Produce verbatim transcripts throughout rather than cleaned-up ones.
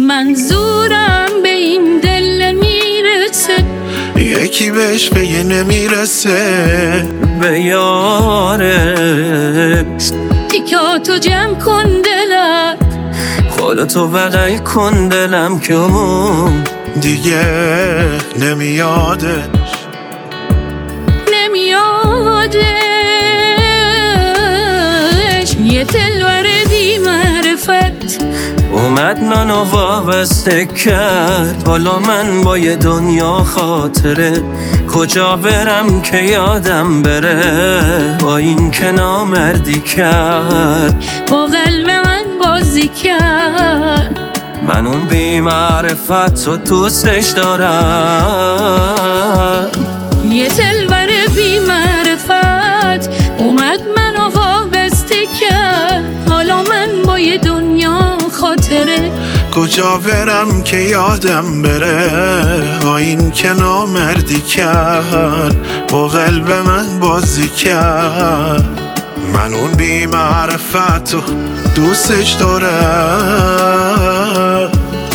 منظورم به این دل میرسه، یکی بهش به یه نمیرسه. به یارش تیکاتو جمع کن دلم، خودتو بغل کن دلم که اون دیگه نمیادش نمیادش. یه دلبر بی معرفت اومد منو وابسته کرد، حالا من با یه دنیا خاطره کجا برم که یادم بره. با این که نامردی کرد، با قلب من بازی کرد. من اون بی معرفت رو دوستش دارم. یه دلبر بی معرفت اومد منو وابسته کرد، حالا من با یه دنیا خاطره کجا برم که یادم بره. با این که نامردی کرد، با قلب من بازی کرد. من اون بی معرفت رو دوستش دارم.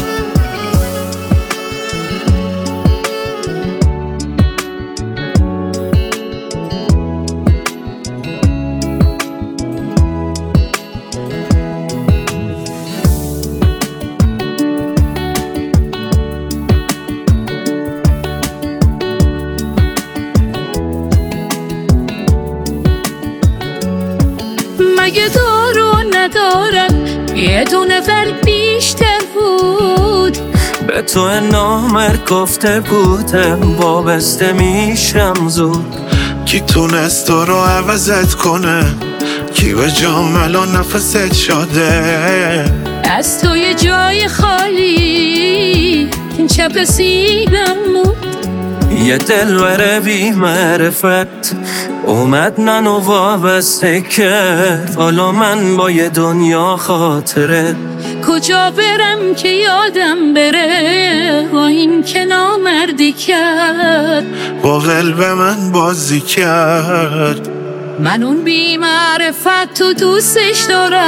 مگه دارو ندارم یه دونه فرق بیشتر بود. به تو نامرد گفته بودم وابسته میشم زود. کی تونست تو رو عوضت کنه؟ کی به جام الان نفست شده؟ از تو یه جای خالی چپ سینم بود. یه دلبر بی معرفت اومد منو وابسته کرد، حالا من با یه دنیا خاطره کجا برم که یادم بره. با این که نامردی کرد، با قلب من بازی کرد. من اون بی معرفت تو دوستش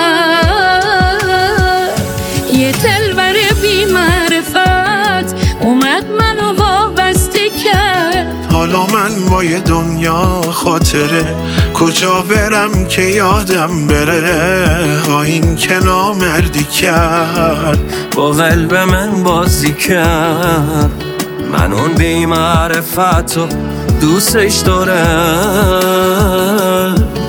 دارم. یه دلبر بی معرفت اومد منو وابسته کرد، حالا من با یه دنیا خاطره کجا برم که یادم بره. با این که نامردی کرد، با قلب من بازی کرد. من اون بی معرفت رو دوستش دارم.